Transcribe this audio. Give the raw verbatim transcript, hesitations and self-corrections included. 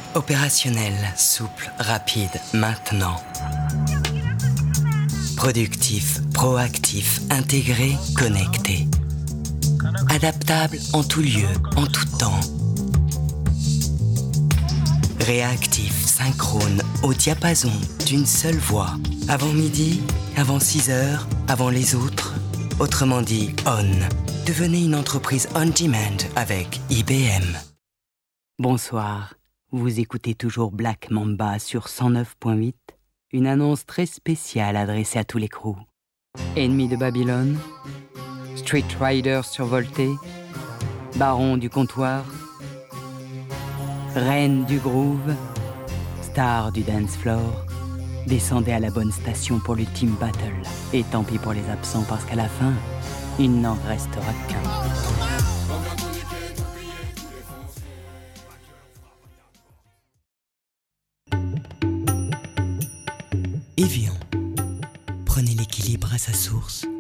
Opérationnel, souple, rapide, maintenant. Productif, proactif, intégré, connecté. Adaptable en tout lieu, en tout temps. Réactif, synchrone, au diapason d'une seule voix. Avant midi, avant six heures, avant les autres. Autrement dit, On. Devenez une entreprise on-demand avec I B M. Bonsoir. Vous écoutez toujours Black Mamba sur cent neuf point huit, une annonce très spéciale adressée à tous les crews. Ennemis de Babylone, Street Riders survoltés, Baron du comptoir, Reine du groove, Star du dance floor, descendez à la bonne station pour l'ultime battle. Et tant pis pour les absents parce qu'à la fin, il n'en restera qu'un. Evian. Prenez l'équilibre à sa source.